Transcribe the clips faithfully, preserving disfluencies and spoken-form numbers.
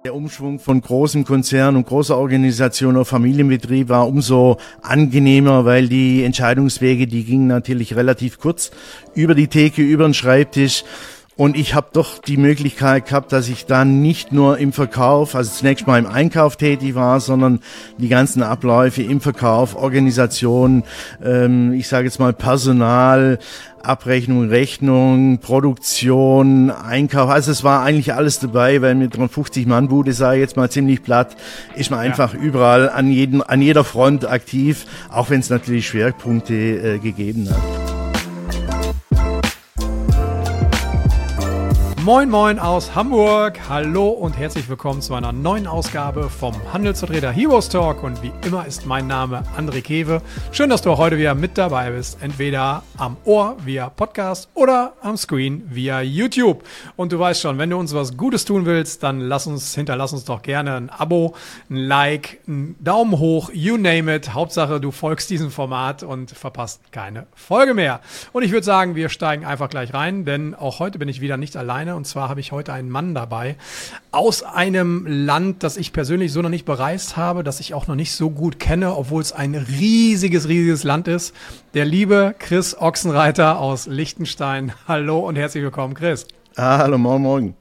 Der Umschwung von großem Konzern und großer Organisation auf Familienbetrieb war umso angenehmer, weil die Entscheidungswege, die gingen natürlich relativ kurz über die Theke, über den Schreibtisch. Und ich habe doch die Möglichkeit gehabt, dass ich dann nicht nur im Verkauf, also zunächst mal im Einkauf tätig war, sondern die ganzen Abläufe im Verkauf, Organisation, ähm, ich sage jetzt mal Personal, Abrechnung, Rechnung, Produktion, Einkauf, also es war eigentlich alles dabei, weil mit einer fünfzig-Mann-Bude, sage ich jetzt mal ziemlich platt, ist man einfach ja. überall an jedem, an jeder Front aktiv, auch wenn es natürlich Schwerpunkte äh, gegeben hat. Moin Moin aus Hamburg, hallo und herzlich willkommen zu einer neuen Ausgabe vom Handelsvertreter Heroes Talk und wie immer ist mein Name André Kewe. Schön, dass du auch heute wieder mit dabei bist, entweder am Ohr via Podcast oder am Screen via YouTube. Und du weißt schon, wenn du uns was Gutes tun willst, dann lass uns, hinterlass uns doch gerne ein Abo, ein Like, einen Daumen hoch, you name it. Hauptsache, du folgst diesem Format und verpasst keine Folge mehr. Und ich würde sagen, wir steigen einfach gleich rein, denn auch heute bin ich wieder nicht alleine. Und zwar habe ich heute einen Mann dabei aus einem Land, das ich persönlich so noch nicht bereist habe, das ich auch noch nicht so gut kenne, obwohl es ein riesiges, riesiges Land ist. Der liebe Chris Ochsenreiter aus Liechtenstein. Hallo und herzlich willkommen, Chris. Ah, hallo, morgen, morgen.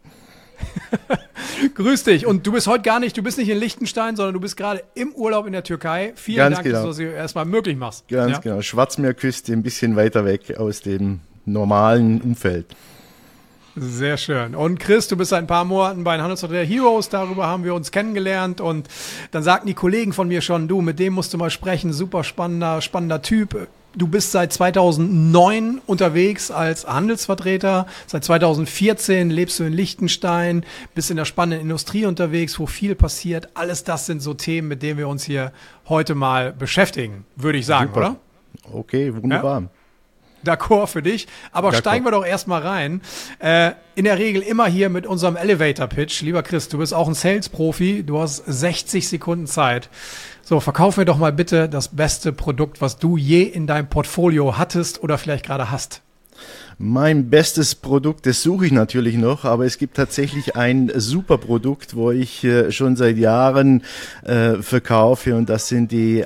Grüß dich. Und du bist heute gar nicht, du bist nicht in Liechtenstein, sondern du bist gerade im Urlaub in der Türkei. Vielen Ganz Dank, genau. dass du das erstmal möglich machst. Ganz ja? genau. Schwarzmeerküste, ein bisschen weiter weg aus dem normalen Umfeld. Sehr schön. Und Chris, du bist seit ein paar Monaten bei den Handelsvertreter Heroes, darüber haben wir uns kennengelernt und dann sagten die Kollegen von mir schon, du, mit dem musst du mal sprechen, super spannender, spannender Typ. Du bist seit zweitausendneun unterwegs als Handelsvertreter, seit zweitausendvierzehn lebst du in Liechtenstein, bist in der spannenden Industrie unterwegs, wo viel passiert. Alles das sind so Themen, mit denen wir uns hier heute mal beschäftigen, würde ich sagen, super. Oder? Okay, wunderbar. Ja? D'accord für dich, aber D'accord. Steigen wir doch erstmal rein. Äh, in der Regel immer hier mit unserem Elevator-Pitch. Lieber Chris, du bist auch ein Sales-Profi, du hast sechzig Sekunden Zeit. So, verkauf mir doch mal bitte das beste Produkt, was du je in deinem Portfolio hattest oder vielleicht gerade hast. Mein bestes Produkt, das suche ich natürlich noch, aber es gibt tatsächlich ein super Produkt, wo ich äh, schon seit Jahren äh, verkaufe und das sind die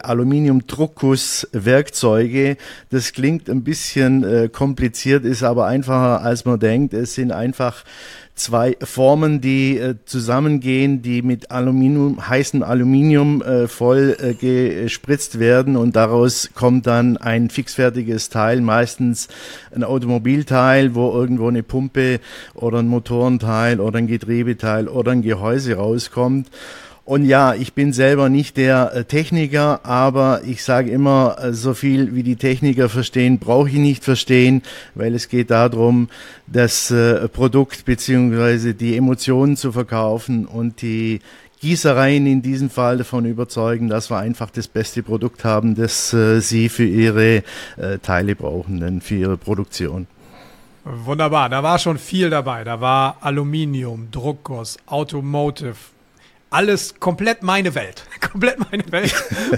Aluminium-Druckguss-Werkzeuge. Das klingt ein bisschen äh, kompliziert, ist aber einfacher als man denkt. Es sind einfach zwei Formen, die äh, zusammengehen, die mit Aluminium, heißem Aluminium äh, voll äh, gespritzt werden und daraus kommt dann ein fixfertiges Teil, meistens ein Automobilteil, wo irgendwo eine Pumpe oder ein Motorenteil oder ein Getriebeteil oder ein Gehäuse rauskommt. Und ja, ich bin selber nicht der Techniker, aber ich sage immer, so viel wie die Techniker verstehen, brauche ich nicht verstehen, weil es geht darum, das Produkt beziehungsweise die Emotionen zu verkaufen und die Gießereien in diesem Fall davon überzeugen, dass wir einfach das beste Produkt haben, das sie für ihre Teile brauchen, denn für ihre Produktion. Wunderbar, da war schon viel dabei. Da war Aluminium, Druckguss, Automotive, alles komplett meine Welt. Komplett meine Welt.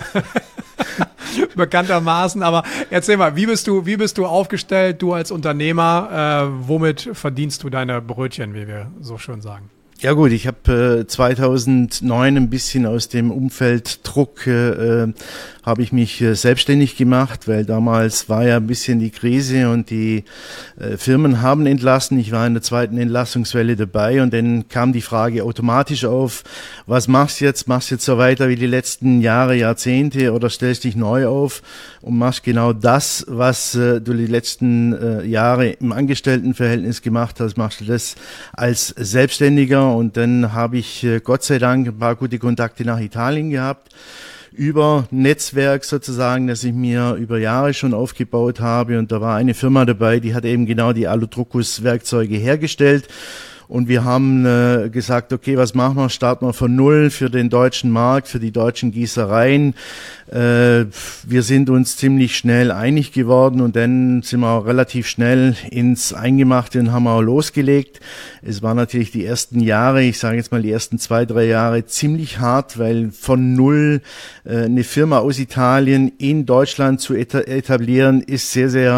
Bekanntermaßen. Aber erzähl mal, wie bist du, wie bist du aufgestellt, du als Unternehmer? Äh, womit verdienst du deine Brötchen, wie wir so schön sagen? Ja gut, ich habe äh, zweitausendneun ein bisschen aus dem Umfeld Druck äh, habe ich mich äh, selbstständig gemacht, weil damals war ja ein bisschen die Krise und die äh, Firmen haben entlassen. Ich war in der zweiten Entlassungswelle dabei und dann kam die Frage automatisch auf, was machst du jetzt? Machst du jetzt so weiter wie die letzten Jahre, Jahrzehnte oder stellst dich neu auf und machst genau das, was äh, du die letzten äh, Jahre im Angestelltenverhältnis gemacht hast, machst du das als Selbstständiger. Und dann habe ich äh, Gott sei Dank ein paar gute Kontakte nach Italien gehabt, über Netzwerk sozusagen, das ich mir über Jahre schon aufgebaut habe. Und da war eine Firma dabei, die hat eben genau die Aludruckguss-Werkzeuge hergestellt. Und wir haben äh, gesagt, okay, was machen wir? Starten wir von Null für den deutschen Markt, für die deutschen Gießereien. Äh, wir sind uns ziemlich schnell einig geworden und dann sind wir auch relativ schnell ins Eingemachte und haben auch losgelegt. Es war natürlich die ersten Jahre, ich sage jetzt mal die ersten zwei, drei Jahre ziemlich hart, weil von Null äh, eine Firma aus Italien in Deutschland zu eta- etablieren, ist sehr, sehr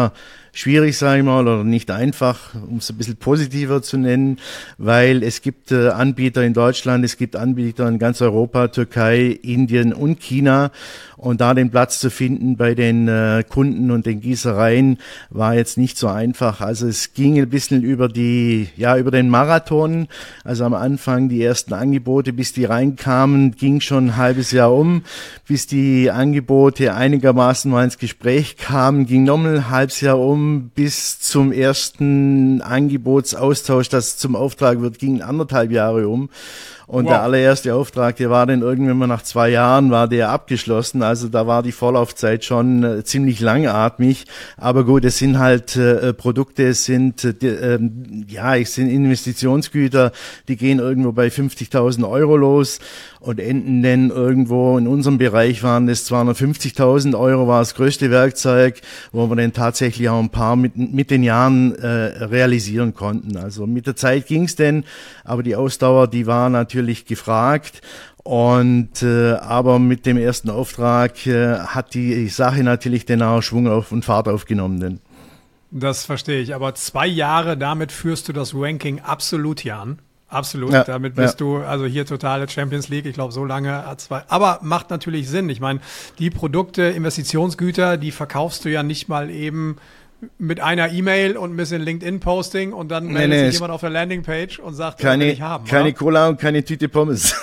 schwierig, sage ich mal, oder nicht einfach, um es ein bisschen positiver zu nennen, weil es gibt äh, Anbieter in Deutschland, es gibt Anbieter in ganz Europa, Türkei, Indien und China. Und da den Platz zu finden bei den äh, Kunden und den Gießereien war jetzt nicht so einfach. Also es ging ein bisschen über die, ja, über den Marathon. Also am Anfang die ersten Angebote, bis die reinkamen, ging schon ein halbes Jahr um. Bis die Angebote einigermaßen mal ins Gespräch kamen, ging nochmal ein halbes Jahr um. Bis zum ersten Angebotsaustausch, das zum Auftrag wird, ging anderthalb Jahre um. Und wow. Der allererste Auftrag, der war dann irgendwann mal nach zwei Jahren, war der abgeschlossen. Also da war die Vorlaufzeit schon äh, ziemlich langatmig. Aber gut, es sind halt äh, Produkte, es sind, äh, äh, ja, es sind Investitionsgüter, die gehen irgendwo bei fünfzigtausend Euro los und enden dann irgendwo, in unserem Bereich waren das zweihundertfünfzigtausend Euro, war das größte Werkzeug, wo wir dann tatsächlich auch ein paar mit, mit den Jahren äh, realisieren konnten. Also mit der Zeit ging's denn, aber die Ausdauer, die war natürlich gefragt. Und äh, aber mit dem ersten Auftrag äh, hat die Sache natürlich dann auch Schwung auf und Fahrt aufgenommen. Denn. Das verstehe ich. Aber zwei Jahre, damit führst du das Ranking absolut hier an. Absolut, ja, damit bist ja. du also hier totale Champions League, ich glaube so lange hat zwei, aber macht natürlich Sinn. Ich meine, die Produkte, Investitionsgüter, die verkaufst du ja nicht mal eben mit einer E-Mail und ein bisschen LinkedIn-Posting und dann meldet nee, nee, sich jemand auf der Landingpage und sagt, keine, das will ich haben. Keine oder? Cola und keine Tüte Pommes.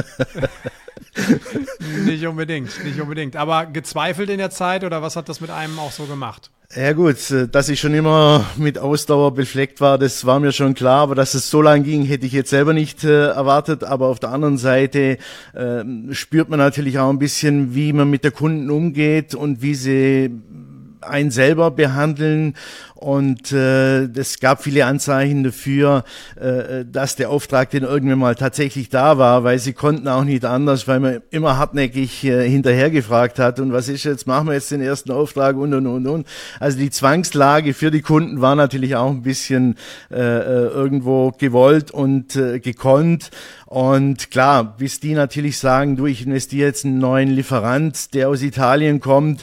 Nicht unbedingt, nicht unbedingt. Aber gezweifelt in der Zeit oder was hat das mit einem auch so gemacht? Ja gut, dass ich schon immer mit Ausdauer befleckt war, das war mir schon klar, aber dass es so lang ging, hätte ich jetzt selber nicht äh, erwartet. Aber auf der anderen Seite äh, spürt man natürlich auch ein bisschen, wie man mit der Kunden umgeht und wie sie einen selber behandeln. Und äh, es gab viele Anzeichen dafür, äh, dass der Auftrag denn irgendwann mal tatsächlich da war, weil sie konnten auch nicht anders, weil man immer hartnäckig äh, hinterher gefragt hat, und was ist jetzt, machen wir jetzt den ersten Auftrag und und und und. Also die Zwangslage für die Kunden war natürlich auch ein bisschen äh, irgendwo gewollt und äh, gekonnt. Und klar, bis die natürlich sagen, du, ich investiere jetzt in einen neuen Lieferant, der aus Italien kommt,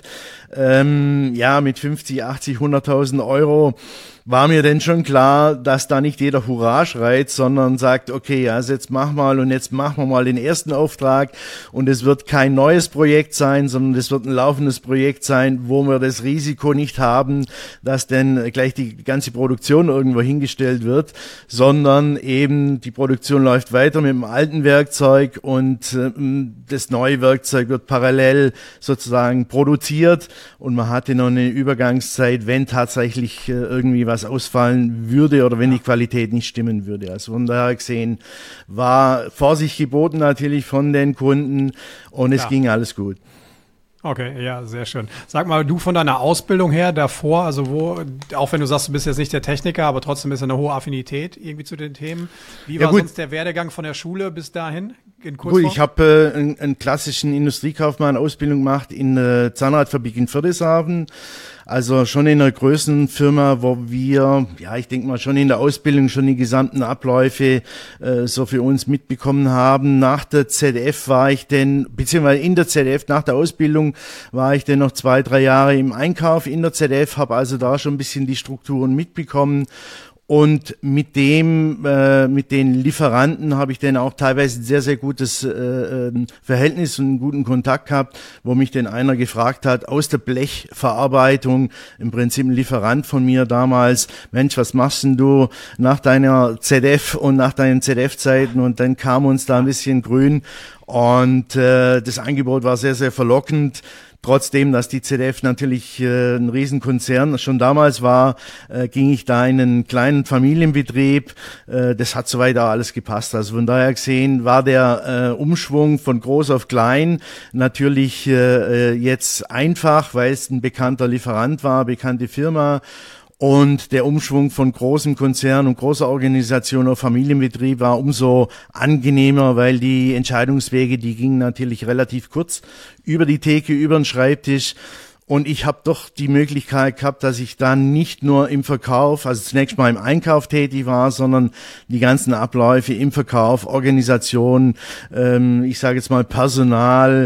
ähm, ja, mit fünfzig, achtzig, hunderttausend Euro, war mir denn schon klar, dass da nicht jeder Hurra schreit, sondern sagt, okay, also jetzt mach mal und jetzt machen wir mal den ersten Auftrag, und es wird kein neues Projekt sein, sondern es wird ein laufendes Projekt sein, wo wir das Risiko nicht haben, dass denn gleich die ganze Produktion irgendwo hingestellt wird, sondern eben die Produktion läuft weiter mit dem alten Werkzeug und äh, das neue Werkzeug wird parallel sozusagen produziert, und man hatte noch eine Übergangszeit, wenn tatsächlich äh, irgendwie was ausfallen würde oder wenn die Qualität nicht stimmen würde. Also von daher gesehen war Vorsicht geboten natürlich von den Kunden, und es ja. ging alles gut. Okay, ja, sehr schön. Sag mal, du von deiner Ausbildung her davor, also wo, auch wenn du sagst, du bist jetzt nicht der Techniker, aber trotzdem ist eine hohe Affinität irgendwie zu den Themen. Wie ja, war gut. sonst der Werdegang von der Schule bis dahin? In Gut, ich habe äh, einen, einen klassischen Industriekaufmann Ausbildung gemacht in äh, Zahnradfabrik in Friedrichshafen. Also schon in einer größeren Firma, wo wir, ja, ich denke mal schon in der Ausbildung schon die gesamten Abläufe äh, so für uns mitbekommen haben. Nach der Z F war ich denn, beziehungsweise in der Z F, nach der Ausbildung war ich dann noch zwei, drei Jahre im Einkauf in der Z F, habe also da schon ein bisschen die Strukturen mitbekommen. Und mit dem, äh, mit den Lieferanten habe ich dann auch teilweise ein sehr, sehr gutes äh, Verhältnis und einen guten Kontakt gehabt, wo mich dann einer gefragt hat, aus der Blechverarbeitung, im Prinzip ein Lieferant von mir damals, Mensch, was machst denn du nach deiner Z F und nach deinen Z F-Zeiten? Und dann kam uns da ein bisschen grün, und äh, das Angebot war sehr, sehr verlockend. Trotzdem, dass die Z F natürlich äh, ein Riesenkonzern schon damals war, äh, ging ich da in einen kleinen Familienbetrieb. Äh, das hat soweit auch alles gepasst. Also von daher gesehen war der äh, Umschwung von groß auf klein natürlich äh, jetzt einfach, weil es ein bekannter Lieferant war, bekannte Firma. Und der Umschwung von großem Konzern und großer Organisation auf Familienbetrieb war umso angenehmer, weil die Entscheidungswege, die gingen natürlich relativ kurz über die Theke, über den Schreibtisch. Und ich habe doch die Möglichkeit gehabt, dass ich dann nicht nur im Verkauf, also zunächst mal im Einkauf tätig war, sondern die ganzen Abläufe im Verkauf, Organisation, ähm, ich sage jetzt mal Personal,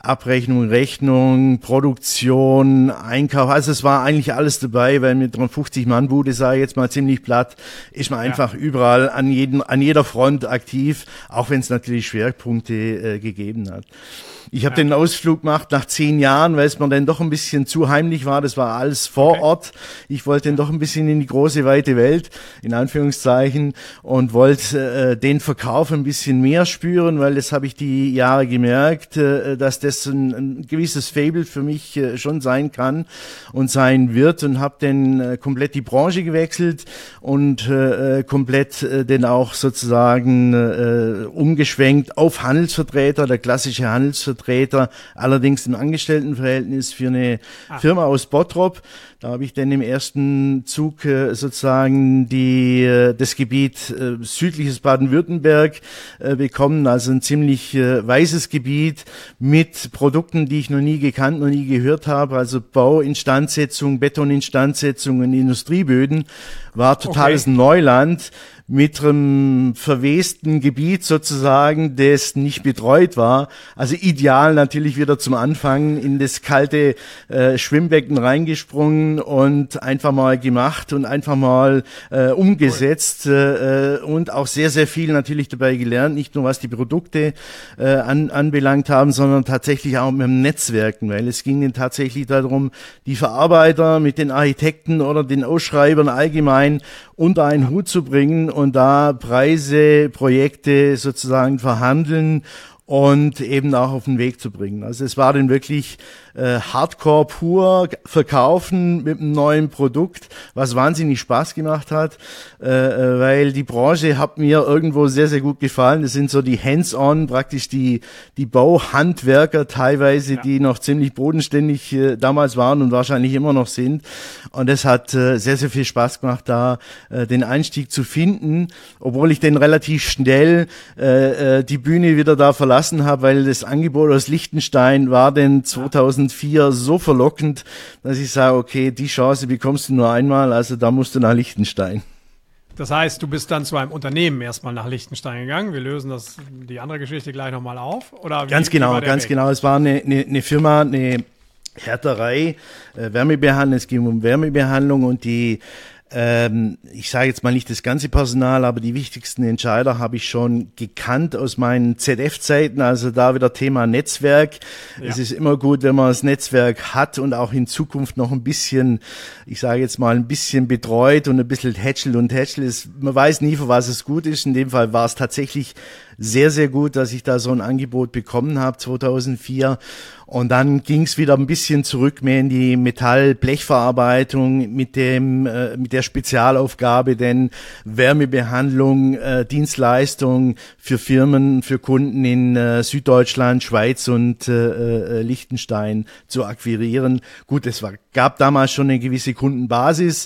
Abrechnung, Rechnung, Produktion, Einkauf. Also es war eigentlich alles dabei, weil mit einer fünfzig-Mann-Bude, sage ich jetzt mal ziemlich platt, ist man einfach ja. überall an jedem, an jeder Front aktiv, auch wenn es natürlich Schwerpunkte äh, gegeben hat. Ich habe ja. den Ausflug gemacht nach zehn Jahren, weil es mir dann doch ein bisschen zu heimlich war. Das war alles vor okay. Ort. Ich wollte dann doch ein bisschen in die große, weite Welt, in Anführungszeichen, und wollte äh, den Verkauf ein bisschen mehr spüren, weil das habe ich die Jahre gemerkt, äh, dass das ein, ein gewisses Faible für mich äh, schon sein kann und sein wird, und habe dann äh, komplett die Branche gewechselt und äh, komplett äh, dann auch sozusagen äh, umgeschwenkt auf Handelsvertreter, der klassische Handelsvertreter, Vertreter, allerdings im Angestelltenverhältnis für eine ah. Firma aus Bottrop. Da habe ich dann im ersten Zug äh, sozusagen die äh, das Gebiet äh, südliches Baden-Württemberg äh, bekommen, also ein ziemlich äh, weißes Gebiet mit Produkten, die ich noch nie gekannt, noch nie gehört habe, also Bauinstandsetzung, Betoninstandsetzung und Industrieböden, war totales okay. Neuland. Mit einem verwesten Gebiet sozusagen, das nicht betreut war. Also ideal natürlich wieder zum Anfang in das kalte äh, Schwimmbecken reingesprungen und einfach mal gemacht und einfach mal äh, umgesetzt cool. äh, und auch sehr, sehr viel natürlich dabei gelernt. Nicht nur was die Produkte äh, an, anbelangt haben, sondern tatsächlich auch mit dem Netzwerken, weil es ging dann tatsächlich darum, die Verarbeiter mit den Architekten oder den Ausschreibern allgemein unter einen Hut zu bringen und da Preise, Projekte sozusagen verhandeln und eben auch auf den Weg zu bringen. Also es war dann wirklich äh, Hardcore pur, verkaufen mit einem neuen Produkt, was wahnsinnig Spaß gemacht hat, äh, weil die Branche hat mir irgendwo sehr, sehr gut gefallen. Das sind so die Hands-on, praktisch die die Bauhandwerker teilweise, ja. die noch ziemlich bodenständig äh, damals waren und wahrscheinlich immer noch sind. Und das hat äh, sehr, sehr viel Spaß gemacht, da äh, den Einstieg zu finden, obwohl ich dann relativ schnell äh, äh, die Bühne wieder da verlassen habe, weil das Angebot aus Liechtenstein war denn zweitausendvier so verlockend, dass ich sage, okay, die Chance bekommst du nur einmal, also da musst du nach Liechtenstein. Das heißt, du bist dann zu einem Unternehmen erstmal nach Liechtenstein gegangen. Wir lösen das, die andere Geschichte gleich nochmal auf. Oder wie, ganz genau, ganz Weg? genau. Es war eine, eine, eine Firma, eine Härterei, äh, Wärmebehandlung, es ging um Wärmebehandlung und die Ähm, ich sage jetzt mal nicht das ganze Personal, aber die wichtigsten Entscheider habe ich schon gekannt aus meinen Z F-Zeiten, also da wieder Thema Netzwerk. Ja. Es ist immer gut, wenn man das Netzwerk hat und auch in Zukunft noch ein bisschen, ich sage jetzt mal ein bisschen betreut und ein bisschen hätschelt und hätschelt. Man weiß nie, für was es gut ist. In dem Fall war es tatsächlich sehr, sehr gut, dass ich da so ein Angebot bekommen habe, zweitausendvier. Und dann ging es wieder ein bisschen zurück mehr in die Metall-Blechverarbeitung mit dem äh, mit der Spezialaufgabe, denn Wärmebehandlung, äh, Dienstleistung für Firmen, für Kunden in äh, Süddeutschland, Schweiz und äh, äh, Liechtenstein zu akquirieren. Gut, es war, gab damals schon eine gewisse Kundenbasis,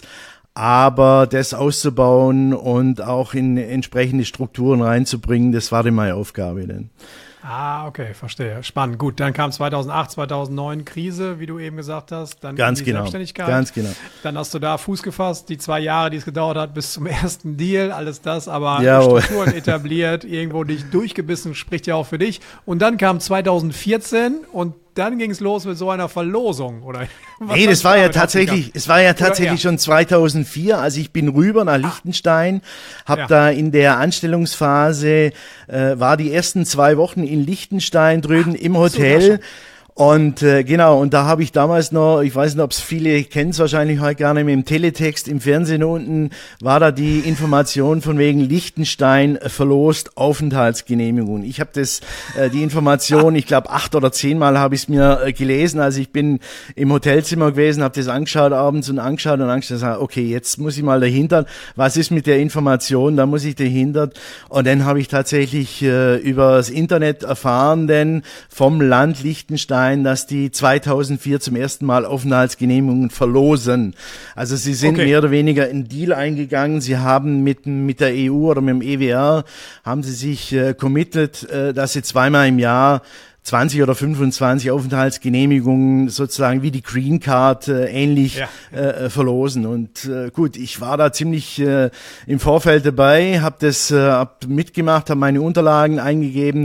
aber das auszubauen und auch in entsprechende Strukturen reinzubringen, das war dann meine Aufgabe denn. Ah, okay, verstehe. Spannend. Gut, dann kam zweitausendacht, zweitausendneun Krise, wie du eben gesagt hast. Dann ganz die genau. Selbstständigkeit. Ganz genau. Dann hast du da Fuß gefasst, die zwei Jahre, die es gedauert hat, bis zum ersten Deal, alles das, aber Jawohl. Strukturen etabliert, irgendwo dich durchgebissen, spricht ja auch für dich. Und dann kam zweitausendvierzehn und dann ging es los mit so einer Verlosung, oder? Was nee, das war ja tatsächlich, es war ja tatsächlich ja. schon zweitausendvier, also ich bin rüber nach Liechtenstein, habe ja. da in der Anstellungsphase, äh, war die ersten zwei Wochen in Liechtenstein drüben Ach, im Hotel. Und äh, genau, und da habe ich damals noch, ich weiß nicht, ob es viele kennen, es wahrscheinlich heute gar nicht mehr, im Teletext, im Fernsehen unten, war da die Information von wegen Liechtenstein verlost Aufenthaltsgenehmigung. Ich habe das, äh, die Information, ich glaube acht oder zehnmal habe ich es mir äh, gelesen, also ich bin im Hotelzimmer gewesen, habe das angeschaut abends und angeschaut und angeschaut und gesagt, okay, jetzt muss ich mal dahinter, was ist mit der Information, da muss ich dahinter. Und dann habe ich tatsächlich äh, über das Internet erfahren, denn vom Land Liechtenstein, dass die zweitausendvier zum ersten Mal Aufenthaltsgenehmigungen verlosen. Also sie sind okay. mehr oder weniger in Deal eingegangen. Sie haben mit, mit der E U oder mit dem E W R haben sie sich äh, committed, äh, dass sie zweimal im Jahr zwanzig oder fünfundzwanzig Aufenthaltsgenehmigungen sozusagen wie die Green Card äh, ähnlich ja. äh, verlosen. Und äh, gut, ich war da ziemlich äh, im Vorfeld dabei, habe das äh, hab mitgemacht, habe meine Unterlagen eingegeben.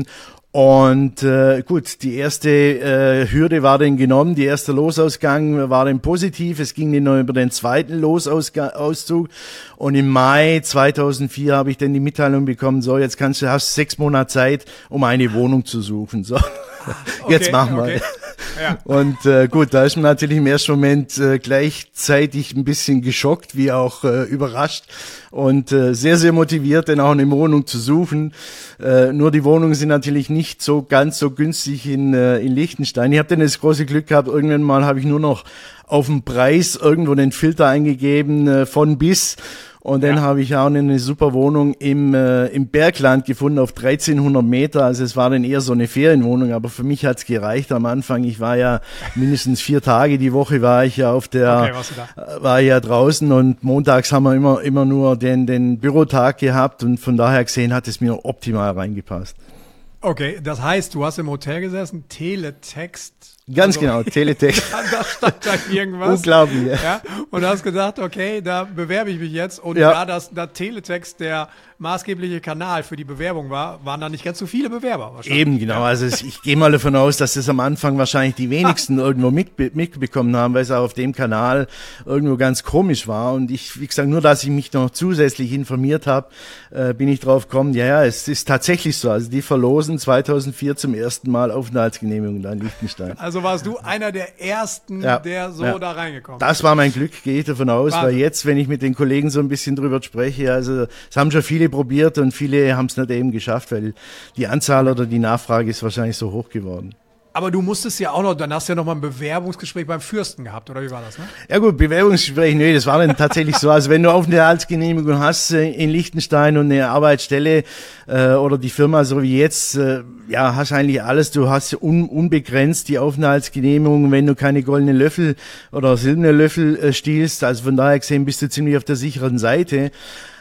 Und äh, gut, die erste äh, Hürde war dann genommen, der erste Losausgang war dann positiv, es ging dann noch über den zweiten Losauszug und im Mai zweitausendvier habe ich dann die Mitteilung bekommen, so jetzt kannst du, hast sechs Monate Zeit, um eine Wohnung zu suchen. So, okay, jetzt machen wir. Okay. Ja. Und äh, gut, da ist man natürlich im ersten Moment äh, gleichzeitig ein bisschen geschockt, wie auch äh, überrascht und äh, sehr, sehr motiviert, dann auch eine Wohnung zu suchen. Äh, nur die Wohnungen sind natürlich nicht so ganz so günstig in, äh, in Liechtenstein. Ich habe dann das große Glück gehabt, irgendwann mal habe ich nur noch auf den Preis irgendwo den Filter eingegeben äh, von bis. Und dann ja. habe ich auch eine super Wohnung im, äh, im Bergland gefunden auf dreizehnhundert Meter. Also es war dann eher so eine Ferienwohnung, aber für mich hat's gereicht am Anfang. Ich war ja mindestens vier Tage die Woche war ich ja auf der, okay, warst du da? war ja draußen und montags haben wir immer, immer nur den, den Bürotag gehabt und von daher gesehen hat es mir optimal reingepasst. Okay, das heißt, du hast im Hotel gesessen, Teletext. Ganz also, genau, Teletext. Da stand da irgendwas. Unglaublich. Ja. Ja, und hast gedacht, okay, da bewerbe ich mich jetzt. Und ja. da das da Teletext der maßgebliche Kanal für die Bewerbung war, waren da nicht ganz so viele Bewerber wahrscheinlich. Eben, genau. Also ich gehe mal davon aus, dass das am Anfang wahrscheinlich die wenigsten irgendwo mit, mitbekommen haben, weil es auch auf dem Kanal irgendwo ganz komisch war. Und ich, wie gesagt, nur, dass ich mich noch zusätzlich informiert habe, äh, bin ich drauf gekommen, ja, ja, es ist tatsächlich so. Also die verlosen zweitausendvier zum ersten Mal Aufenthaltsgenehmigung da in Liechtenstein. Also warst du einer der Ersten, ja, der so ja. da reingekommen ist. Das war mein Glück, gehe ich davon aus, Wahnsinn. Weil jetzt, wenn ich mit den Kollegen so ein bisschen drüber spreche, also es haben schon viele probiert und viele haben es nicht eben geschafft, weil die Anzahl oder die Nachfrage ist wahrscheinlich so hoch geworden. Aber du musstest ja auch noch, dann hast du ja noch mal ein Bewerbungsgespräch beim Fürsten gehabt, oder wie war das, ne? Ja gut, Bewerbungsgespräch, nee, das war dann tatsächlich so. Also wenn du Aufenthaltsgenehmigung hast äh, in Liechtenstein und eine Arbeitsstelle äh, oder die Firma, so wie jetzt, äh, ja, hast eigentlich alles. Du hast un, unbegrenzt die Aufenthaltsgenehmigung, wenn du keine goldenen Löffel oder silberne Löffel äh, stiehlst. Also von daher gesehen bist du ziemlich auf der sicheren Seite.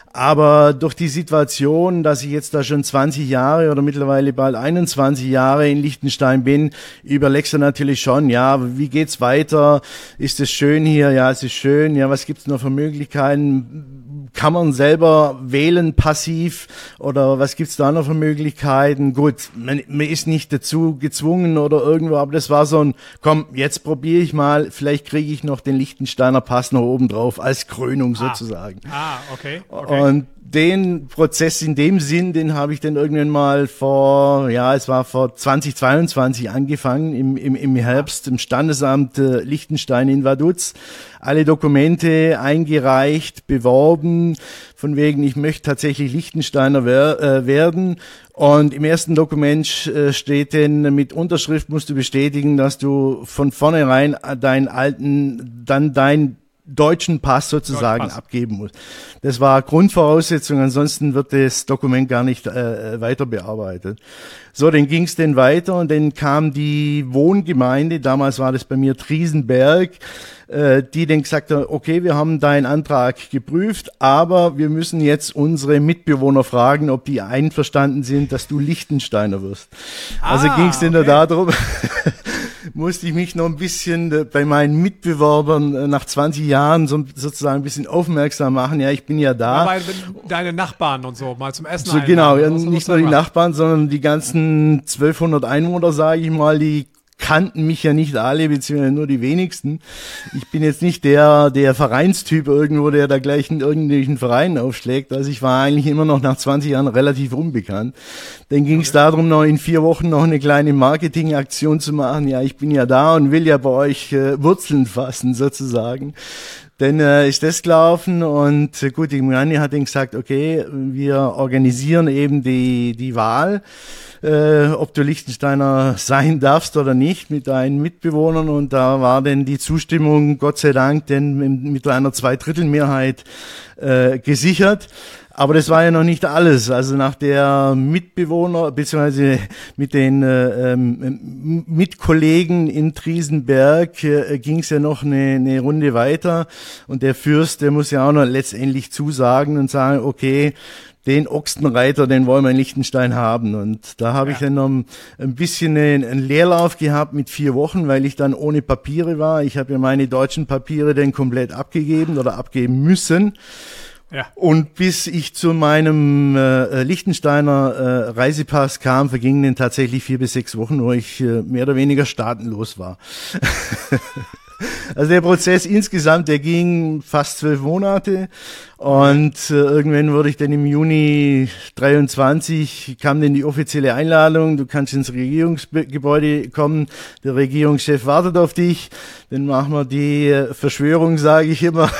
Aber durch die Situation, dass ich jetzt da schon zwanzig Jahre oder mittlerweile bald einundzwanzig Jahre in Liechtenstein bin, überlegst du natürlich schon, ja, wie geht's weiter? Ist es schön hier? Ja, es ist schön. Ja, was gibt's noch für Möglichkeiten? Kann man selber wählen, passiv? Oder was gibt's da noch für Möglichkeiten? Gut, man, man ist nicht dazu gezwungen oder irgendwo, aber das war so ein, komm, jetzt probiere ich mal, vielleicht kriege ich noch den Liechtensteiner Pass noch oben drauf, als Krönung ah. sozusagen. Ah, okay, okay. Und den Prozess in dem Sinn, den habe ich dann irgendwann mal vor, ja, es war vor zweitausendzweiundzwanzig angefangen, im, im, im Herbst im Standesamt äh, Liechtenstein in Vaduz. Alle Dokumente eingereicht, beworben, von wegen, ich möchte tatsächlich Liechtensteiner wer, äh, werden. Und im ersten Dokument äh, steht denn, mit Unterschrift musst du bestätigen, dass du von vornherein deinen alten, dann dein deutschen Pass sozusagen Pass. abgeben muss. Das war Grundvoraussetzung, ansonsten wird das Dokument gar nicht äh, weiter bearbeitet. So, dann ging es dann weiter und dann kam die Wohngemeinde, damals war das bei mir Triesenberg, äh, die dann gesagt hat, okay, wir haben deinen Antrag geprüft, aber wir müssen jetzt unsere Mitbewohner fragen, ob die einverstanden sind, dass du Liechtensteiner wirst. Ah, also ging es dann okay. darum, musste ich mich noch ein bisschen bei meinen Mitbewerbern nach zwanzig Jahren so, sozusagen ein bisschen aufmerksam machen. Ja, ich bin ja da. Ja, weil deine Nachbarn und so mal zum Essen so genau, ja, nicht nur die machen. Nachbarn, sondern die ganzen zwölfhundert Einwohner, sage ich mal, die kannten mich ja nicht alle, beziehungsweise nur die wenigsten. Ich bin jetzt nicht der der Vereinstyp irgendwo, der da gleich in irgendwelchen Vereinen aufschlägt. Also ich war eigentlich immer noch nach zwanzig Jahren relativ unbekannt. Dann ging es okay. darum, noch in vier Wochen noch eine kleine Marketingaktion zu machen. Ja, ich bin ja da und will ja bei euch äh, Wurzeln fassen sozusagen. Dann äh, ist das gelaufen und äh, gut, die Marianne hat dann gesagt, okay, wir organisieren eben die die Wahl, äh, ob du Liechtensteiner sein darfst oder nicht mit deinen Mitbewohnern und da war dann die Zustimmung, Gott sei Dank, denn mit einer Zweidrittelmehrheit äh, gesichert. Aber das war ja noch nicht alles. Also nach der Mitbewohner beziehungsweise mit den äh, ähm, Mitkollegen in Triesenberg äh, ging es ja noch eine, eine Runde weiter und der Fürst, der muss ja auch noch letztendlich zusagen und sagen, okay, den Ochsenreiter, den wollen wir in Liechtenstein haben. Und da habe ja. ich dann noch ein bisschen einen Leerlauf gehabt mit vier Wochen, weil ich dann ohne Papiere war. Ich habe ja meine deutschen Papiere dann komplett abgegeben oder abgeben müssen. Ja. Und bis ich zu meinem äh, Liechtensteiner äh, Reisepass kam, vergingen dann tatsächlich vier bis sechs Wochen, wo ich äh, mehr oder weniger staatenlos war. Also der Prozess insgesamt, der ging fast zwölf Monate und äh, irgendwann wurde ich dann im Juni dreiundzwanzig, kam dann die offizielle Einladung, du kannst ins Regierungsgebäude kommen, der Regierungschef wartet auf dich, dann machen wir die äh, Verschwörung, sage ich immer,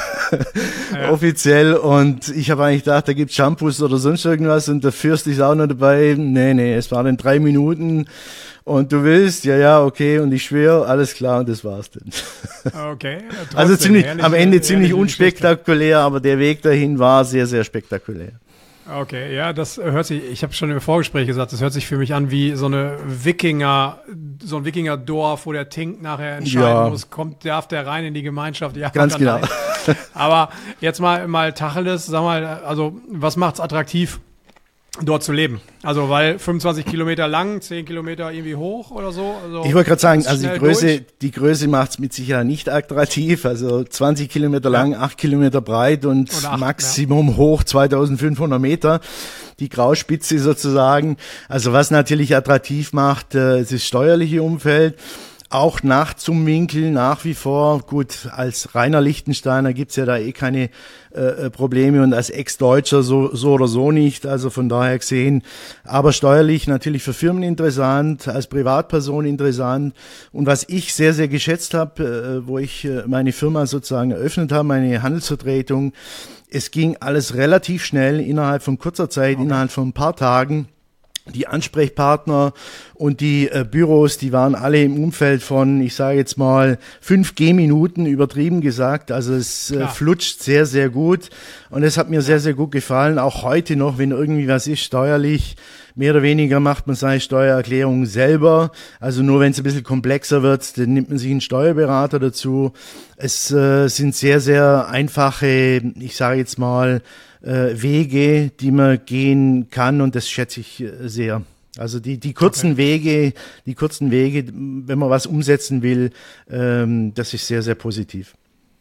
ja. offiziell, und ich habe eigentlich gedacht, da gibt's Shampoos oder sonst irgendwas und der Fürst ist auch noch dabei. Nee, nee, es waren dann drei Minuten. Und du willst, ja, ja, okay, und ich schwöre, alles klar, und das war's dann. Okay. Trotzdem, also ziemlich, ehrlich, am Ende ziemlich ehrlich unspektakulär, aber der Weg dahin war sehr, sehr spektakulär. Okay, ja, das hört sich, ich habe schon im Vorgespräch gesagt, das hört sich für mich an wie so eine Wikinger, so ein Wikingerdorf, wo der Tink nachher entscheiden ja. muss, kommt, darf der rein in die Gemeinschaft? Ja, ganz genau. Rein. Aber jetzt mal, mal Tacheles, sag mal, also was macht's attraktiv, dort zu leben? Also, weil fünfundzwanzig Kilometer lang, zehn Kilometer irgendwie hoch oder so? Also ich wollte gerade sagen, also die Größe, durch. die Größe macht es mit Sicherheit nicht attraktiv. Also zwanzig Kilometer lang, acht Kilometer breit und acht, Maximum ja. hoch zweitausendfünfhundert Meter. Die Grauspitze sozusagen. Also was natürlich attraktiv macht, äh, ist das steuerliche Umfeld. Auch nach zum Winkel nach wie vor, gut, als reiner Liechtensteiner gibt's ja da eh keine äh, Probleme und als Ex-Deutscher so, so oder so nicht, also von daher gesehen, aber steuerlich natürlich für Firmen interessant, als Privatperson interessant, und was ich sehr, sehr geschätzt habe, äh, wo ich äh, meine Firma sozusagen eröffnet habe, meine Handelsvertretung, es ging alles relativ schnell, innerhalb von kurzer Zeit, okay. innerhalb von ein paar Tagen. Die Ansprechpartner und die äh, Büros, die waren alle im Umfeld von, ich sage jetzt mal, fünf Gehminuten, übertrieben gesagt. Also es äh, flutscht sehr, sehr gut. Und es hat mir sehr, sehr gut gefallen. Auch heute noch, wenn irgendwie was ist, steuerlich, mehr oder weniger macht man seine Steuererklärung selber. Also nur wenn es ein bisschen komplexer wird, dann nimmt man sich einen Steuerberater dazu. Es äh, sind sehr, sehr einfache, ich sage jetzt mal, Äh, Wege, die man gehen kann, und das schätze ich äh, sehr. Also die die kurzen okay. Wege, die kurzen Wege, wenn man was umsetzen will, ähm, das ist sehr, sehr positiv.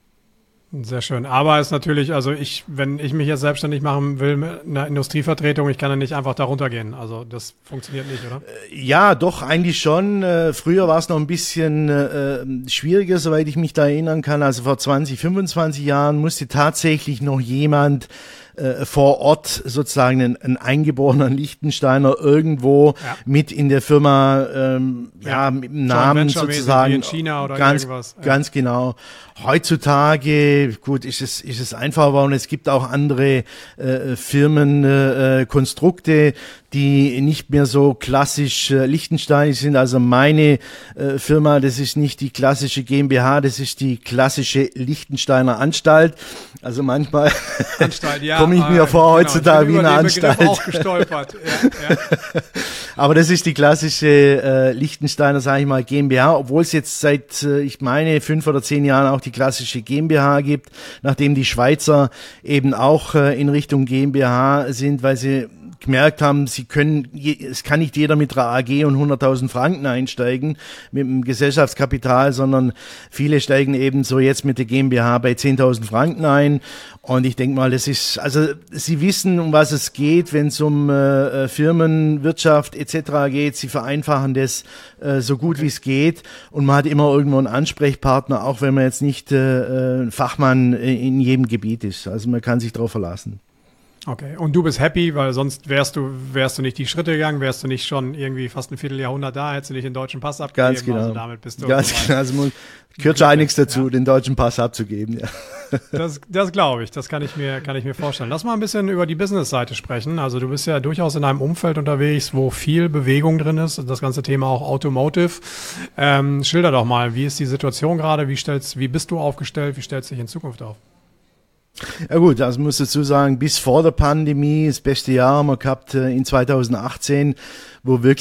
Sehr schön. Aber ist natürlich, also ich, wenn ich mich jetzt selbstständig machen will mit einer Industrievertretung, ich kann ja nicht einfach darunter gehen. Also das funktioniert nicht, oder? Ja, doch, eigentlich schon. Früher war es noch ein bisschen äh, schwieriger, soweit ich mich da erinnern kann. Also vor zwanzig, fünfundzwanzig Jahren musste tatsächlich noch jemand äh, vor Ort sozusagen einen, einen eingeborenen Liechtensteiner irgendwo ja. mit in der Firma, ähm, ja, ja, mit dem Namen sozusagen. Wie in China oder ganz, irgendwas. Ja. Ganz genau. Heutzutage, gut, ist es, ist es einfacher, und es gibt auch andere äh, Firmenkonstrukte, äh, Konstrukte, die nicht mehr so klassisch äh, liechtensteinig sind. Also meine äh, Firma, das ist nicht die klassische GmbH, das ist die klassische Liechtensteiner Anstalt. Also manchmal Anstalt, ja, komme ich mir äh, vor heutzutage genau, wie eine Anstalt. Ich bin auch gestolpert. Ja, ja. Aber das ist die klassische äh, Liechtensteiner, sage ich mal, GmbH, obwohl es jetzt seit, äh, ich meine, fünf oder zehn Jahren auch die klassische GmbH gibt, nachdem die Schweizer eben auch äh, in Richtung GmbH sind, weil sie gemerkt haben, sie können, es kann nicht jeder mit einer A G und hunderttausend Franken einsteigen mit dem Gesellschaftskapital, sondern viele steigen eben so jetzt mit der GmbH bei zehntausend Franken ein. Und ich denke mal, das ist, also sie wissen, um was es geht, wenn es um äh, Firmenwirtschaft et cetera geht. Sie vereinfachen das äh, so gut okay. wie es geht, und man hat immer irgendwo einen Ansprechpartner, auch wenn man jetzt nicht äh, ein Fachmann in jedem Gebiet ist. Also man kann sich darauf verlassen. Okay, und du bist happy, weil sonst wärst du wärst du nicht die Schritte gegangen, wärst du nicht schon irgendwie fast ein Vierteljahrhundert da, hättest du nicht den deutschen Pass abgegeben. Ganz genau. Also damit bist du Ganz so genau. Also man gehört schon einiges dazu, ja. den deutschen Pass abzugeben. Ja. Das, das glaube ich, das kann ich mir kann ich mir vorstellen. Lass mal ein bisschen über die Business-Seite sprechen. Also du bist ja durchaus in einem Umfeld unterwegs, wo viel Bewegung drin ist. Das ganze Thema auch Automotive. Ähm, schilder doch mal, wie ist die Situation gerade? Wie stellst, wie bist du aufgestellt? Wie stellst du dich in Zukunft auf? Ja gut, also muss dazu sagen, bis vor der Pandemie, das beste Jahr haben wir gehabt äh, in zweitausendachtzehn, wo wirklich der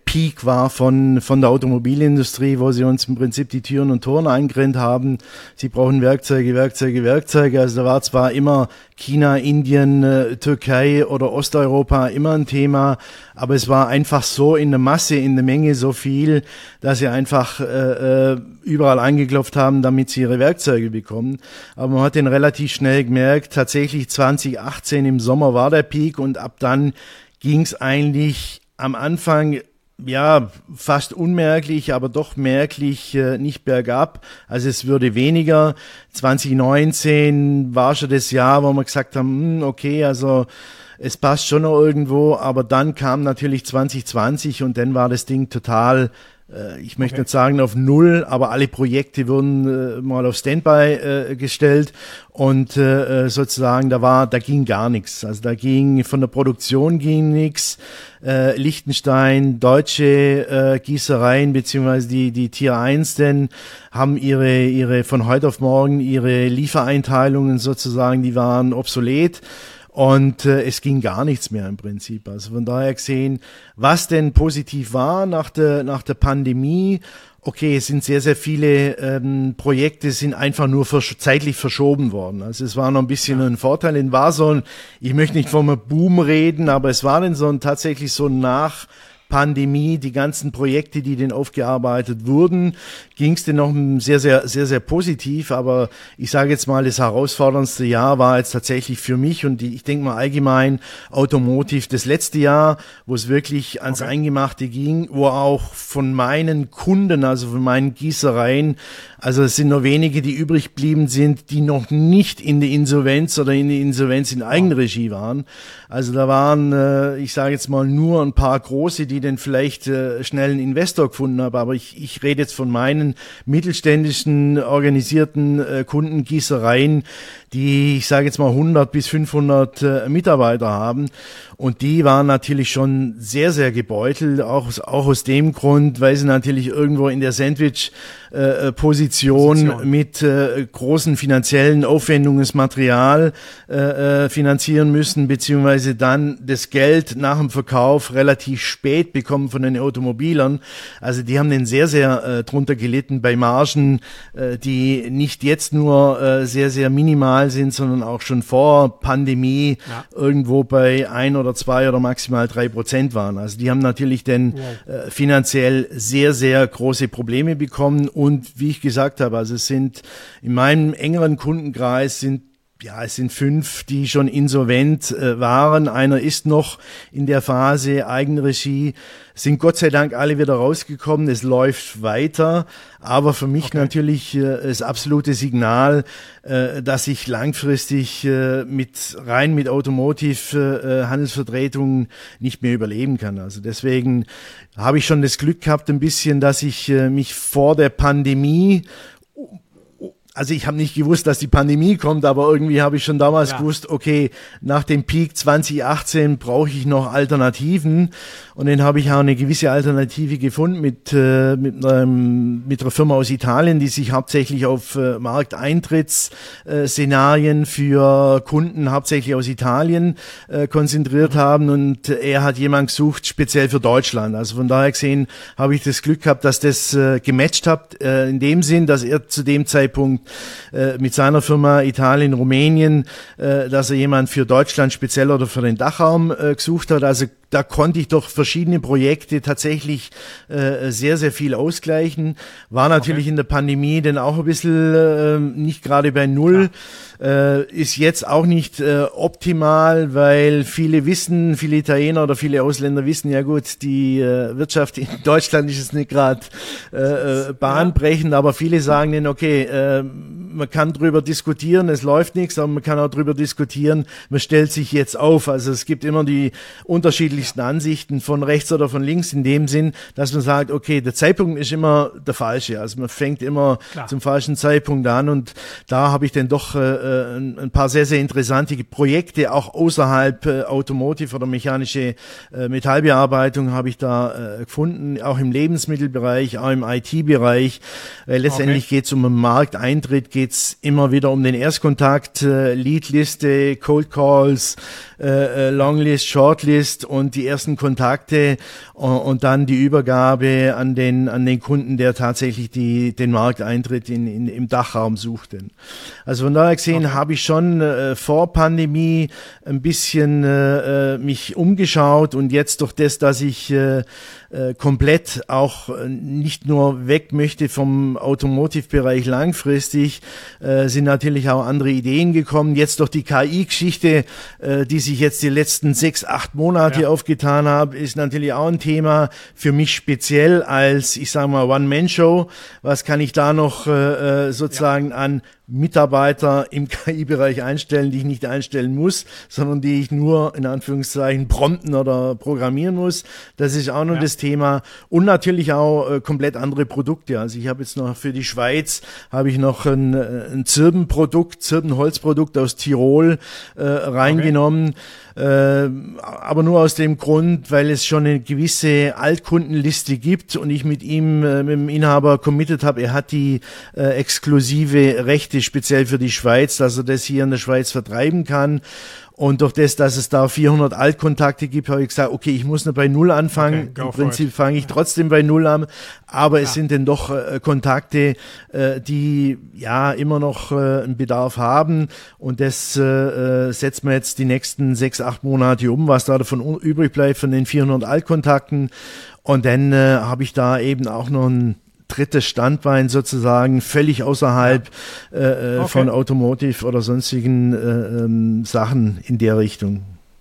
Peak war von, von der Automobilindustrie, wo sie uns im Prinzip die Türen und Toren eingerennt haben. Sie brauchen Werkzeuge, Werkzeuge, Werkzeuge. Also da war zwar immer China, Indien, äh, Türkei oder Osteuropa immer ein Thema, aber es war einfach so in der Masse, in der Menge so viel, dass sie einfach äh, überall angeklopft haben, damit sie ihre Werkzeuge bekommen. Aber man hat den relativ schnell gemerkt, tatsächlich zwanzig achtzehn im Sommer war der Peak und ab dann ging es eigentlich am Anfang ja, fast unmerklich, aber doch merklich äh, nicht bergab. Also es würde weniger. zwanzig neunzehn war schon das Jahr, wo wir gesagt haben, mh, okay, also es passt schon noch irgendwo, aber dann kam natürlich zwanzig zwanzig und dann war das Ding total, äh, ich möchte okay. nicht sagen auf Null, aber alle Projekte wurden äh, mal auf Standby äh, gestellt und äh, sozusagen da war, da ging gar nichts. Also da ging, von der Produktion ging nichts. Äh, Liechtenstein, deutsche äh, Gießereien beziehungsweise die die Tier eins denn haben ihre ihre von heute auf morgen ihre Liefereinteilungen sozusagen, die waren obsolet. Und äh, es ging gar nichts mehr im Prinzip. Also von daher gesehen, was denn positiv war nach der nach der Pandemie, okay, es sind sehr, sehr viele ähm, Projekte sind einfach nur versch- zeitlich verschoben worden. Also es war noch ein bisschen ja. ein Vorteil. Es war so ein, ich möchte nicht von einem Boom reden, aber es war dann so ein tatsächlich so ein nach Pandemie, die ganzen Projekte, die denn aufgearbeitet wurden, ging es denn noch sehr, sehr, sehr, sehr positiv. Aber ich sage jetzt mal, das herausforderndste Jahr war jetzt tatsächlich für mich und die, ich denke mal allgemein Automotive das letzte Jahr, wo es wirklich ans okay. Eingemachte ging, wo auch von meinen Kunden, also von meinen Gießereien, also es sind nur wenige, die übrig geblieben sind, die noch nicht in die Insolvenz oder in die Insolvenz in Eigenregie waren. Also da waren, äh, ich sage jetzt mal, nur ein paar große, die dann vielleicht äh, schnell einen Investor gefunden haben. Aber ich, ich rede jetzt von meinen mittelständischen, organisierten äh, Kundengießereien, die, ich sage jetzt mal, hundert bis fünfhundert äh, Mitarbeiter haben. Und die waren natürlich schon sehr, sehr gebeutelt, auch, auch aus dem Grund, weil sie natürlich irgendwo in der Sandwich-Position äh, mit äh, großen finanziellen Aufwendungen das Material äh, finanzieren müssen, beziehungsweise dann das Geld nach dem Verkauf relativ spät bekommen von den Automobilern. Also die haben den sehr, sehr äh, drunter gelitten bei Margen, äh, die nicht jetzt nur äh, sehr, sehr minimal sind, sondern auch schon vor Pandemie ja. irgendwo bei ein oder zwei oder maximal drei Prozent waren. Also die haben natürlich dann wow. äh, finanziell sehr, sehr große Probleme bekommen und wie ich gesagt habe, also es sind in meinem engeren Kundenkreis sind Ja, es sind fünf, die schon insolvent äh, waren. Einer ist noch in der Phase Eigenregie. Sind Gott sei Dank alle wieder rausgekommen. Es läuft weiter. Aber für mich okay. natürlich äh, das absolute Signal, äh, dass ich langfristig äh, mit rein mit Automotive äh, Handelsvertretungen nicht mehr überleben kann. Also deswegen habe ich schon das Glück gehabt, ein bisschen, dass ich äh, mich vor der Pandemie Also ich habe nicht gewusst, dass die Pandemie kommt, aber irgendwie habe ich schon damals ja. gewusst, okay, nach dem Peak zwanzig achtzehn brauche ich noch Alternativen und dann habe ich auch eine gewisse Alternative gefunden mit äh, mit, einem, mit einer Firma aus Italien, die sich hauptsächlich auf äh, Markteintrittsszenarien für Kunden hauptsächlich aus Italien äh, konzentriert mhm. haben und er hat jemanden gesucht, speziell für Deutschland. Also von daher gesehen habe ich das Glück gehabt, dass das äh, gematcht hat, äh, in dem Sinn, dass er zu dem Zeitpunkt mit seiner Firma Italien, Rumänien, dass er jemand für Deutschland speziell oder für den Dachraum gesucht hat. Also da konnte ich durch verschiedene Projekte tatsächlich sehr, sehr viel ausgleichen. War natürlich okay. in der Pandemie dann auch ein bisschen nicht gerade bei Null. Äh, ist jetzt auch nicht äh, optimal, weil viele wissen, viele Italiener oder viele Ausländer wissen, ja gut, die äh, Wirtschaft in Deutschland ist jetzt nicht gerade äh, bahnbrechend, aber viele sagen dann, okay, äh, man kann drüber diskutieren, es läuft nichts, aber man kann auch drüber diskutieren, man stellt sich jetzt auf. Also es gibt immer die unterschiedlichsten Ansichten von rechts oder von links in dem Sinn, dass man sagt, okay, der Zeitpunkt ist immer der falsche. Also man fängt immer Klar. zum falschen Zeitpunkt an und da habe ich dann doch äh, ein paar sehr, sehr interessante Projekte, auch außerhalb äh, Automotive oder mechanische äh, Metallbearbeitung habe ich da äh, gefunden, auch im Lebensmittelbereich, auch im I T-Bereich. Äh, letztendlich okay. geht es um einen Markteintritt, geht es immer wieder um den Erstkontakt, äh, Leadliste, Cold Calls, äh, Longlist, Shortlist und und die ersten Kontakte und, und dann die Übergabe an den an den Kunden, der tatsächlich die den Markteintritt in, in im Dachraum suchte. Also von daher gesehen okay. habe ich schon äh, vor Pandemie ein bisschen äh, mich umgeschaut und jetzt durch das, dass ich äh, äh, komplett auch äh, nicht nur weg möchte vom Automotive-Bereich langfristig, äh, sind natürlich auch andere Ideen gekommen. Jetzt durch die K I-Geschichte, äh, die sich jetzt die letzten sechs, acht Monate ja. aufgetan haben, ist natürlich auch ein Thema für mich speziell als, ich sage mal, One-Man-Show. Was kann ich da noch äh, sozusagen ja. an Mitarbeiter im K I-Bereich einstellen, die ich nicht einstellen muss, sondern die ich nur in Anführungszeichen prompten oder programmieren muss. Das ist auch noch ja. das Thema. Und natürlich auch äh, komplett andere Produkte. Also ich habe jetzt noch für die Schweiz habe ich noch ein, ein Zirbenprodukt, Zirbenholzprodukt aus Tirol äh, reingenommen. Okay. Äh, aber nur aus dem Grund, weil es schon eine gewisse Altkundenliste gibt und ich mit ihm, äh, mit dem Inhaber committed habe. Er hat die äh, exklusive Rechte speziell für die Schweiz, dass er das hier in der Schweiz vertreiben kann. Und durch das, dass es da vierhundert Altkontakte gibt, habe ich gesagt, okay, ich muss nicht bei Null anfangen. Okay, Im Prinzip fange ich ja. trotzdem bei Null an. Aber ja. es sind denn doch äh, Kontakte, äh, die ja immer noch äh, einen Bedarf haben. Und das äh, setzen wir jetzt die nächsten sechs, acht Monate um, was da davon übrig bleibt von den vierhundert Altkontakten. Und dann äh, habe ich da eben auch noch ein drittes Standbein sozusagen, völlig außerhalb ja. äh, okay. von Automotive oder sonstigen äh, ähm, Sachen in der Richtung.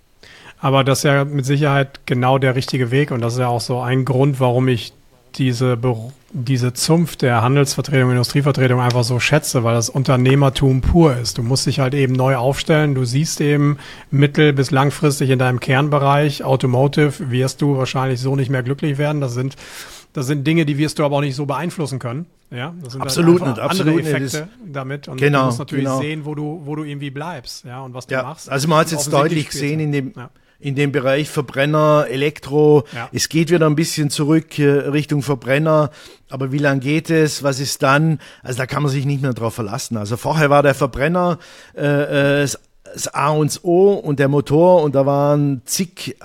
Aber das ist ja mit Sicherheit genau der richtige Weg und das ist ja auch so ein Grund, warum ich diese, diese Zunft der Handelsvertretung, Industrievertretung einfach so schätze, weil das Unternehmertum pur ist. Du musst dich halt eben neu aufstellen. Du siehst eben mittel- bis langfristig in deinem Kernbereich Automotive wirst du wahrscheinlich so nicht mehr glücklich werden. Das sind Das sind Dinge, die wirst du aber auch nicht so beeinflussen können. Ja, das sind absolut halt nicht, absolut andere Effekte nicht. damit. Und genau, du musst natürlich genau. sehen, wo du, wo du irgendwie bleibst, ja, und was du ja, machst. Also man hat es jetzt deutlich gesehen in dem, ja. in dem Bereich Verbrenner, Elektro. Ja. Es geht wieder ein bisschen zurück äh, Richtung Verbrenner. Aber wie lang geht es? Was ist dann? Also da kann man sich nicht mehr drauf verlassen. Also vorher war der Verbrenner äh, äh, das A und das O und der Motor und da waren zig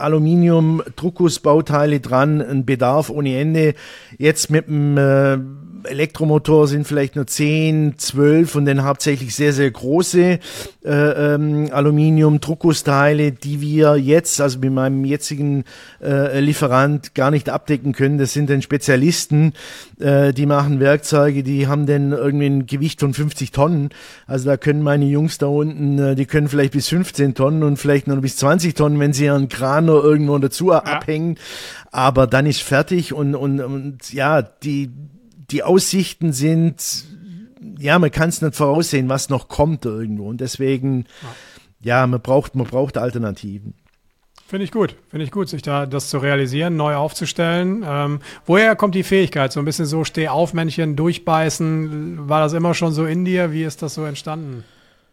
Aluminium-Druckgussbauteile dran, ein Bedarf ohne Ende. Jetzt mit dem äh, Elektromotor sind vielleicht nur zehn, zwölf und dann hauptsächlich sehr, sehr große äh, ähm, Aluminium-Druckgussteile, die wir jetzt, also mit meinem jetzigen äh, Lieferant, gar nicht abdecken können. Das sind dann Spezialisten, äh, die machen Werkzeuge, die haben dann irgendwie ein Gewicht von fünfzig Tonnen. Also da können meine Jungs da unten, äh, die können vielleicht bis fünfzehn Tonnen und vielleicht noch bis zwanzig Tonnen, wenn sie ihren Kran noch irgendwo dazu ja. abhängen. Aber dann ist fertig und, und, und ja, die Die Aussichten sind, ja, man kann es nicht voraussehen, was noch kommt irgendwo. Und deswegen, ja, ja man braucht, man braucht Alternativen. Finde ich gut, finde ich gut, sich da das zu realisieren, neu aufzustellen. Ähm, woher kommt die Fähigkeit? So ein bisschen so Steh-auf-Männchen, durchbeißen. War das immer schon so in dir? Wie ist das so entstanden?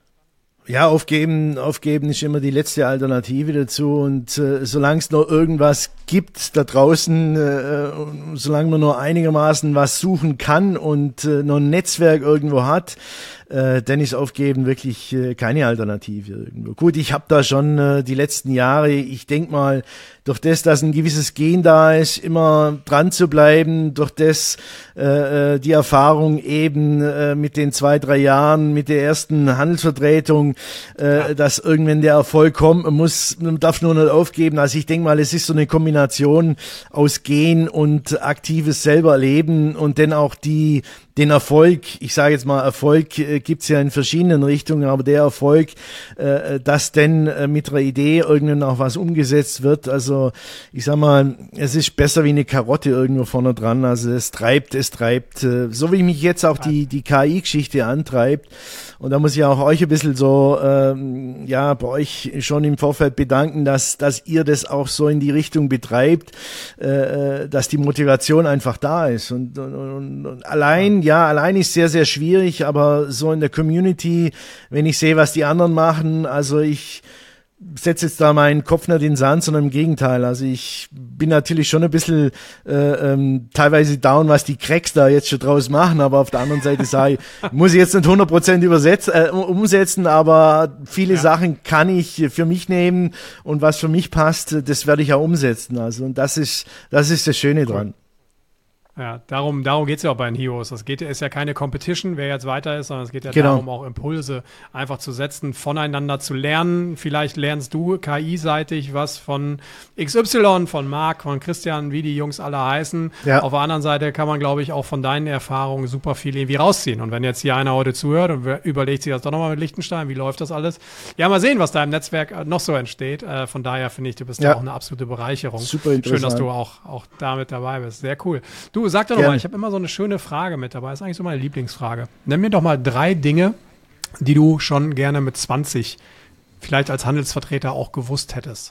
Ja, aufgeben, aufgeben ist immer die letzte Alternative dazu und äh, solange es noch irgendwas gibt da draußen, äh, solange man nur einigermaßen was suchen kann und äh, noch ein Netzwerk irgendwo hat, äh, dann ist Aufgeben wirklich äh, keine Alternative irgendwo. Gut, ich habe da schon äh, die letzten Jahre, ich denk mal, durch das, dass ein gewisses Gen da ist, immer dran zu bleiben, durch das äh, die Erfahrung eben äh, mit den zwei, drei Jahren, mit der ersten Handelsvertretung, äh, ja. dass irgendwann der Erfolg kommt, man muss, man darf nur nicht aufgeben. Also ich denke mal, es ist so eine Kombination aus Gen und aktives selber erleben und dann auch die den Erfolg, ich sage jetzt mal, Erfolg äh, gibt's ja in verschiedenen Richtungen, aber der Erfolg, äh, dass denn äh, mit einer Idee irgendwann auch was umgesetzt wird, also ich sag mal, es ist besser wie eine Karotte irgendwo vorne dran, also es treibt, es treibt, äh, so wie mich jetzt auch die die K I-Geschichte antreibt und da muss ich auch euch ein bisschen so, ähm, ja, bei euch schon im Vorfeld bedanken, dass dass ihr das auch so in die Richtung betreibt, äh, dass die Motivation einfach da ist und, und, und, und allein, ja, allein ist sehr, sehr schwierig, aber so in der Community, wenn ich sehe, was die anderen machen, also ich setze jetzt da meinen Kopf nicht in den Sand, sondern im Gegenteil. Also ich bin natürlich schon ein bisschen äh, ähm, teilweise down, was die Cracks da jetzt schon draus machen, aber auf der anderen Seite sage ich, muss ich jetzt nicht hundert Prozent übersetzen, äh, umsetzen, aber viele ja. Sachen kann ich für mich nehmen und was für mich passt, das werde ich auch umsetzen. Also und das ist das ist das Schöne dran. Ja, darum, darum geht es ja auch bei den Heroes. Es geht, ist ja keine Competition, wer jetzt weiter ist, sondern es geht ja genau. darum, auch Impulse einfach zu setzen, voneinander zu lernen. Vielleicht lernst du K I-seitig was von X Y, von Marc, von Christian, wie die Jungs alle heißen. Ja. Auf der anderen Seite kann man, glaube ich, auch von deinen Erfahrungen super viel irgendwie rausziehen. Und wenn jetzt hier einer heute zuhört und überlegt sich das doch nochmal mit Liechtenstein, wie läuft das alles? Ja, mal sehen, was da im Netzwerk noch so entsteht. Von daher finde ich, du bist ja. da auch eine absolute Bereicherung. Super interessant. Schön, dass du auch, auch da mit dabei bist. Sehr cool. Du, sag doch nochmal, ich habe immer so eine schöne Frage mit dabei. Das ist eigentlich so meine Lieblingsfrage. Nenn mir doch mal drei Dinge, die du schon gerne mit zwanzig vielleicht als Handelsvertreter auch gewusst hättest.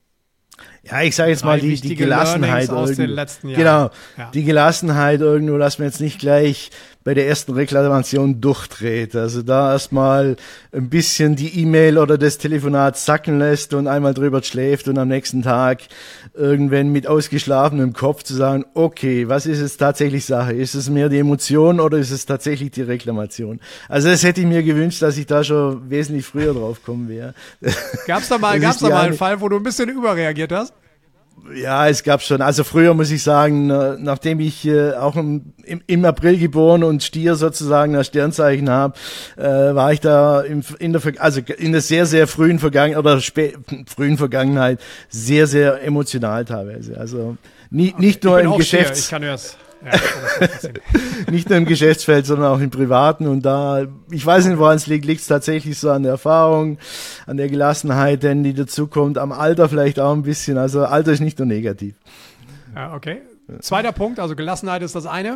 Ja, ich sage jetzt mal die, die Gelassenheit aus irgendwo. Den letzten Jahren. Genau, ja. die Gelassenheit irgendwo, dass man jetzt nicht gleich bei der ersten Reklamation durchdreht. Also da erstmal ein bisschen die E-Mail oder das Telefonat sacken lässt und einmal drüber schläft und am nächsten Tag irgendwann mit ausgeschlafenem Kopf zu sagen, okay, was ist jetzt tatsächlich Sache? Ist es mehr die Emotion oder ist es tatsächlich die Reklamation? Also das hätte ich mir gewünscht, dass ich da schon wesentlich früher drauf kommen wäre. Gab's da mal, gab's da mal einen Fall, wo du ein bisschen überreagiert hast? Ja, es gab schon. Also früher muss ich sagen, nachdem ich äh, auch im, im April geboren und Stier sozusagen das Sternzeichen habe, äh, war ich da im, in der also in der sehr sehr frühen Vergangenheit oder spä frühen Vergangenheit sehr sehr emotional teilweise. Also nie, okay. nicht nur im Geschäfts. Ich kann das. Ja, nicht nur im Geschäftsfeld, sondern auch im Privaten. Und da, ich weiß nicht, woran es liegt, liegt es tatsächlich so an der Erfahrung, an der Gelassenheit, denn die dazukommt, am Alter vielleicht auch ein bisschen. Also Alter ist nicht nur negativ. Ja, okay. Zweiter Punkt, also Gelassenheit ist das eine.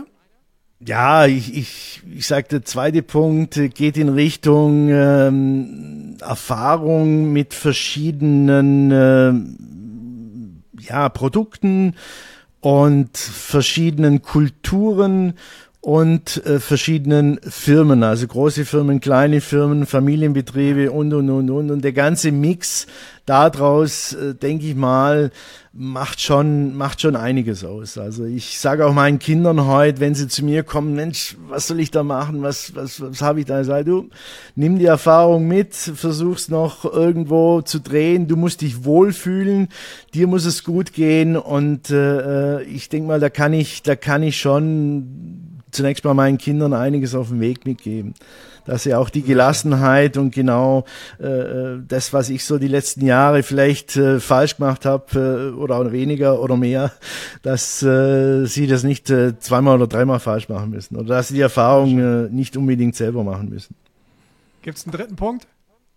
Ja, ich, ich, ich sag, der zweite Punkt geht in Richtung ähm, Erfahrung mit verschiedenen ähm, ja, Produkten und verschiedenen Kulturen und äh, verschiedenen Firmen, also große Firmen, kleine Firmen, Familienbetriebe und, und, und, und. Und der ganze Mix daraus, äh, denke ich mal, macht schon, macht schon einiges aus. Also ich sage auch meinen Kindern heute, wenn sie zu mir kommen, Mensch, was soll ich da machen, was, was, was habe ich da? Ich sage, du, nimm die Erfahrung mit, versuch's noch irgendwo zu drehen, du musst dich wohlfühlen, dir muss es gut gehen und äh, ich denke mal, da kann ich, da kann ich schon zunächst mal meinen Kindern einiges auf den Weg mitgeben, dass sie auch die Gelassenheit und genau äh, das, was ich so die letzten Jahre vielleicht äh, falsch gemacht habe äh, oder auch weniger oder mehr, dass äh, sie das nicht äh, zweimal oder dreimal falsch machen müssen oder dass sie die Erfahrung äh, nicht unbedingt selber machen müssen. Gibt es einen dritten Punkt?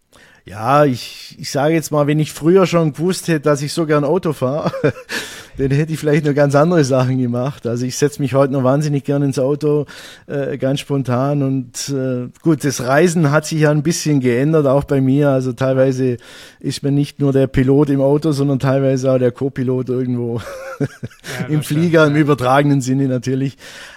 Ja, ich, ich sage jetzt mal, wenn ich früher schon gewusst hätte, dass ich so gern Auto fahre, dann hätte ich vielleicht noch ganz andere Sachen gemacht. Also ich setze mich heute noch wahnsinnig gern ins Auto, äh, ganz spontan. Und äh, gut, das Reisen hat sich ja ein bisschen geändert, auch bei mir. Also teilweise ist man nicht nur der Pilot im Auto, sondern teilweise auch der Co-Pilot irgendwo ja, im Flieger, stimmt, im ja. übertragenen Sinne natürlich.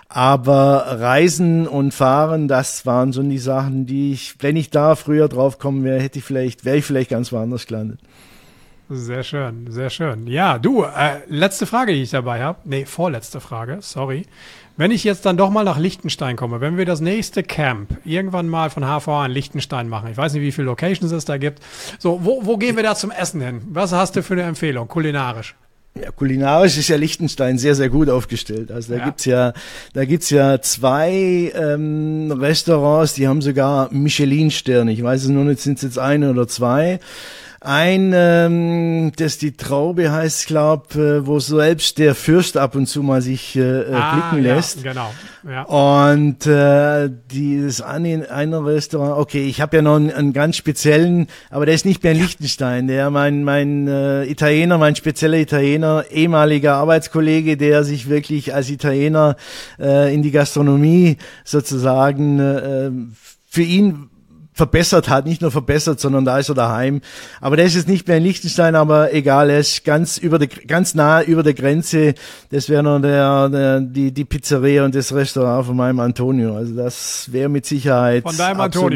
Aber Reisen und Fahren, das waren so die Sachen, die ich, wenn ich da früher drauf kommen wäre, hätte ich vielleicht, wäre ich vielleicht ganz woanders gelandet. Sehr schön, sehr schön. Ja, du, äh, letzte Frage, die ich dabei habe. Nee, vorletzte Frage, sorry. Wenn ich jetzt dann doch mal nach Liechtenstein komme, wenn wir das nächste Camp irgendwann mal von H V A in Liechtenstein machen, ich weiß nicht, wie viele Locations es da gibt. So, wo, wo gehen wir da zum Essen hin? Was hast du für eine Empfehlung, kulinarisch? Ja, kulinarisch ist ja Liechtenstein sehr, sehr gut aufgestellt. Also da ja. gibt's ja, da gibt's ja zwei ähm, Restaurants, die haben sogar Michelin-Sterne. Ich weiß es nur nicht, sind es jetzt eine oder zwei. Ein, ähm, das die Traube heißt, glaub, äh, wo selbst der Fürst ab und zu mal sich äh, ah, blicken lässt. Ja, genau. Ja. Und äh, dieses eine, eine Restaurant, okay, ich habe ja noch einen, einen ganz speziellen, aber der ist nicht mehr in Liechtenstein, der mein mein äh, Italiener, mein spezieller Italiener, ehemaliger Arbeitskollege, der sich wirklich als Italiener äh, in die Gastronomie sozusagen äh, für ihn verbessert hat, nicht nur verbessert, sondern da ist er daheim. Aber der ist jetzt nicht mehr in Liechtenstein, aber egal, er ist ganz über der, ganz nah über der Grenze. Das wäre noch der, der, die, die Pizzeria und das Restaurant von meinem Antonio. Also das wäre mit Sicherheit. Von deinem absolut. Antonio.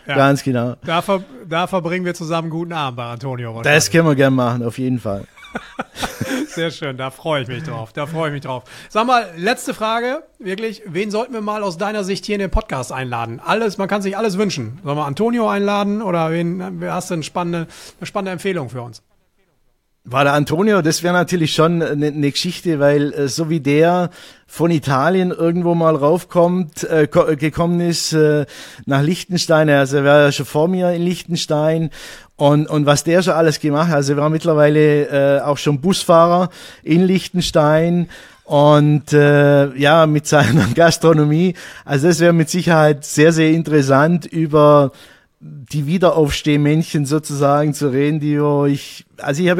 Ja. Ganz genau. Da, ver, da verbringen wir zusammen einen guten Abend bei Antonio. Das können wir gerne machen, auf jeden Fall. Sehr schön, da freue ich mich drauf. Da freue ich mich drauf. Sag mal, letzte Frage, wirklich, wen sollten wir mal aus deiner Sicht hier in den Podcast einladen? Alles, man kann sich alles wünschen. Sollen wir Antonio einladen oder wen, hast du eine spannende, eine spannende Empfehlung für uns? War der Antonio, das wäre natürlich schon eine, eine Geschichte, weil äh, so wie der von Italien irgendwo mal raufkommt, äh, ko- gekommen ist äh, nach Liechtenstein, also er war ja schon vor mir in Liechtenstein und und was der schon alles gemacht hat, also er war mittlerweile äh, auch schon Busfahrer in Liechtenstein und äh, ja, mit seiner Gastronomie, also das wäre mit Sicherheit sehr, sehr interessant über die Wiederaufstehmännchen sozusagen zu reden, die wo ich, also ich habe